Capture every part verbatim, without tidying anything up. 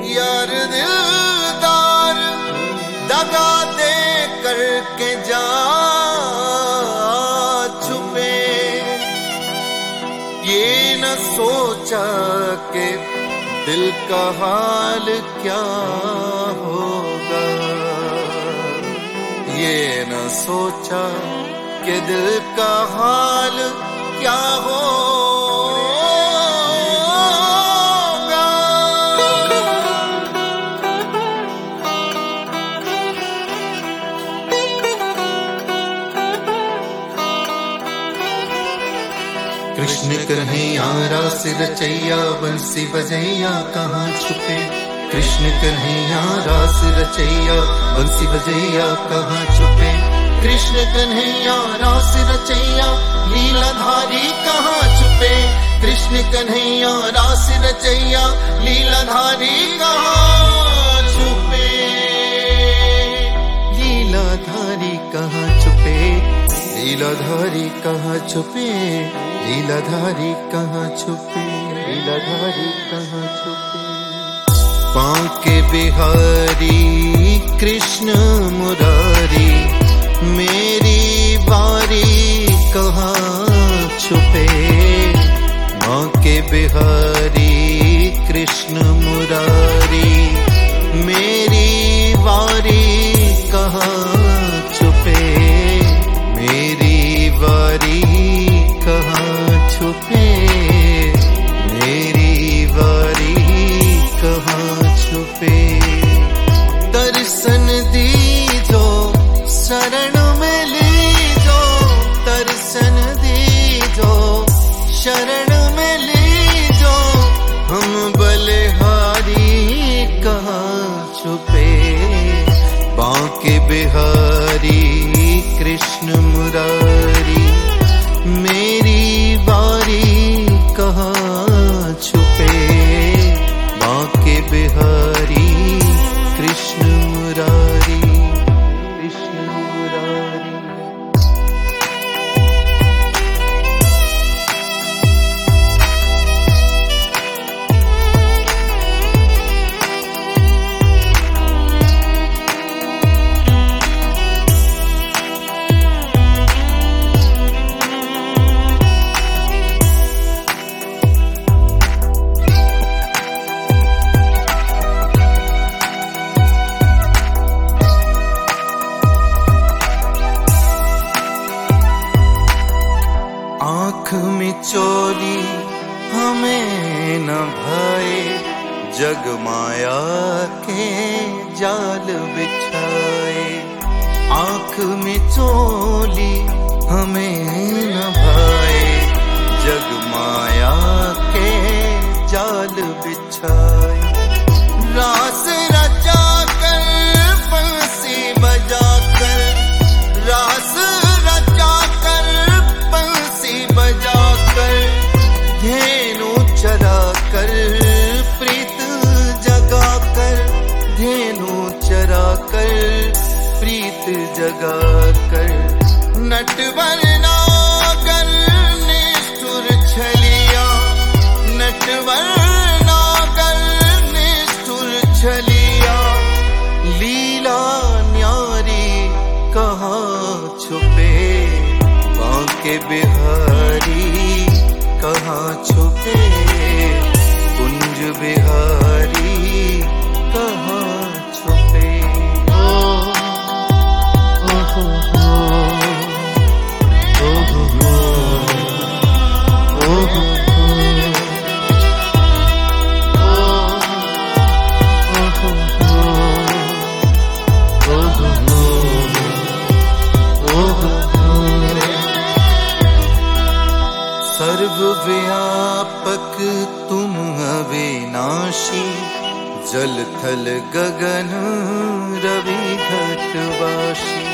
यार दिलदार दगा दे करके जा छुपे, ये न सोचा कि दिल का हाल क्या होगा, ये न सोचा कि दिल का हाल क्या होगा। कृष्ण कन्हैया रास रचैया बंसी बजैया कहाँ छुपे, कृष्ण कन्हैया रास रचैया बंसी बजैया कहाँ छुपे, कृष्ण कन्हैया रास रचैया लीलाधारी कहाँ छुपे, कृष्ण कन्हैया रास रचैया लीलाधारी कहाँ छुपे, लीलाधारी कहाँ छुपे, लीलाधारी कहाँ छुपे, लीलाधारी कहाँ छुपे, लीलाधारी कहाँ छुपे। बांके बिहारी कृष्ण मुरारी मेरी बारी कहाँ छुपे, बांके बिहारी कृष्ण मुरारी मेरी बारी कहाँ छुपे, मेरी बारी कहाँ छुपे, मेरी बारी कहाँ छुपे। दर्शन दीजो शरण में लीजो, दर्शन दीजो शरण में लीजो, हम बलिहारी कहाँ छुपे, बांके बिहारी कृष्ण मुरारी मेरी बारी कहाँ छुपे, बांके बिहारी कृष्ण मुरारी कृष्ण मुरारी। आँख में चोली हमें न भाए, जग माया के जाल बिछाए, आँख में चोली हमें न भाए, जग माया के जाल बिछाए, रास रचा कर बंसी बजा कर, रास रचा कर बंसी बजा कर, धेनु चरा कर प्रीत जगा कर, धेनु चरा कर प्रीत जगा कर, नटवर नागर निष्ठुर छलिया, नटवर नागर निष्ठुर छलिया, लीला न्यारी कहाँ छुपे, बांके बिहारी कहाँ छुपे, कुंज बिहारी कहाँ छुपे। ओ ओ हो हो ओ हो हो ओ हो हो सर्वव्यापक तुम अविनाशी, जल थल गगन रवि घटवासी,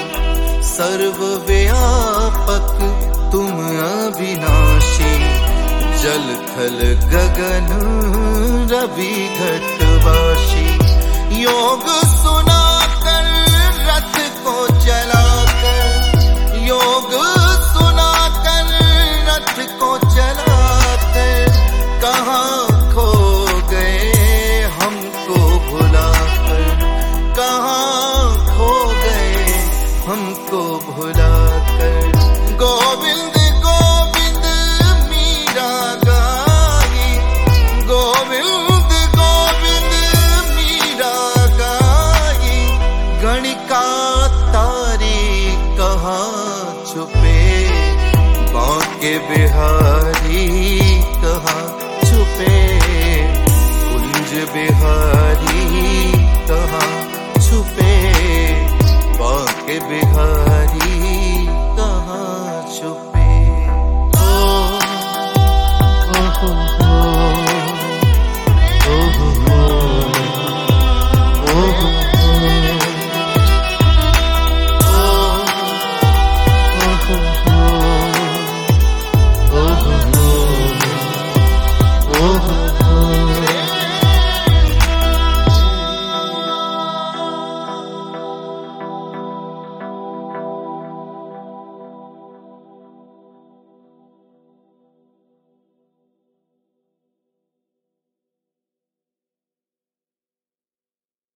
सर्वव्यापक तुम अविनाशी, जल थल गगन रवि घटवासी, योग सुना कर रथ को चला कर, योग सुना कर रथ को चला कर, कहाँ खो गए हमको बिहारी कहाँ छुपे बांके बिहारी।